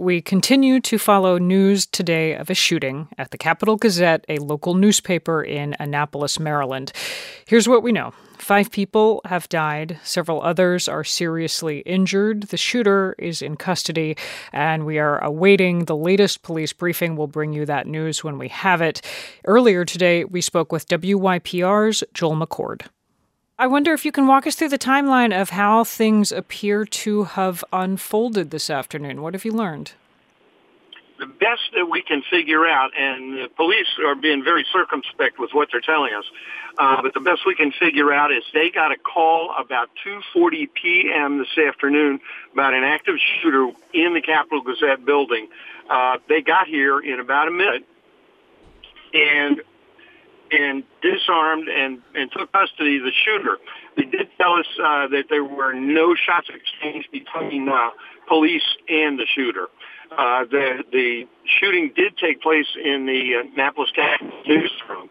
we continue to follow news today of a shooting at the Capital Gazette, a local newspaper in Annapolis, Maryland. Here's what we know. 5 people have died. Several others are seriously injured. The shooter is in custody, and we are awaiting the latest police briefing. We'll bring you that news when we have it. Earlier today, we spoke with WYPR's Joel McCord. I wonder if you can walk us through the timeline of how things appear to have unfolded this afternoon. What have you learned? The best that we can figure out, and the police are being very circumspect with what they're telling us, but the best we can figure out is they got a call about 2:40 p.m. this afternoon about an active shooter in the Capital Gazette building. They got here in about a minute and disarmed and took custody of the shooter. They did tell us that there were no shots exchanged between police and the shooter. The shooting did take place in the Annapolis Capital newsroom.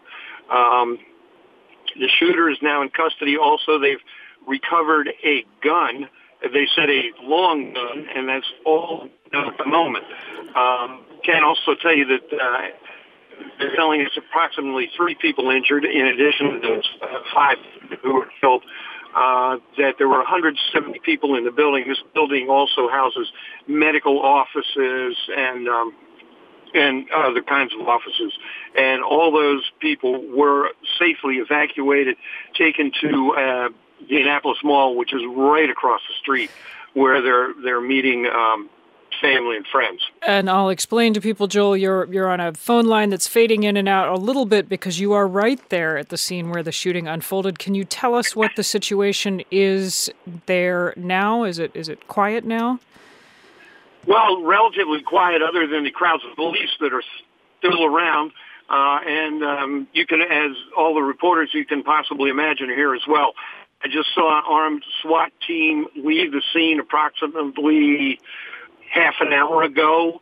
The shooter is now in custody. Also, they've recovered a gun. They said a long gun, and that's all at the moment. Can also tell you that they're telling us approximately 3 people injured, in addition to those 5 who were killed. That there were 170 people in the building. This building also houses medical offices and other kinds of offices. And all those people were safely evacuated, taken to the Annapolis Mall, which is right across the street, where they're meeting family and friends. And I'll explain to people, Joel, you're on a phone line that's fading in and out a little bit because you are right there at the scene where the shooting unfolded. Can you tell us what the situation is there now? Is it quiet now? Well, relatively quiet, other than the crowds of police that are still around. And you can, as all the reporters you can possibly imagine, are here as well. I just saw an armed SWAT team leave the scene approximately half an hour ago,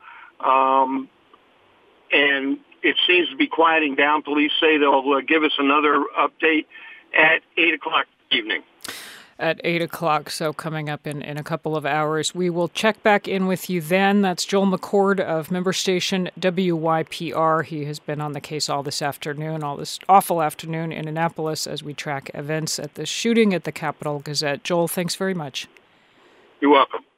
and it seems to be quieting down. Police say they'll give us another update at 8 o'clock evening. At 8 o'clock, so coming up in a couple of hours. We will check back in with you then. That's Joel McCord of member station WYPR. He has been on the case all this afternoon, all this awful afternoon in Annapolis as we track events at the shooting at the Capital Gazette. Joel, thanks very much. You're welcome.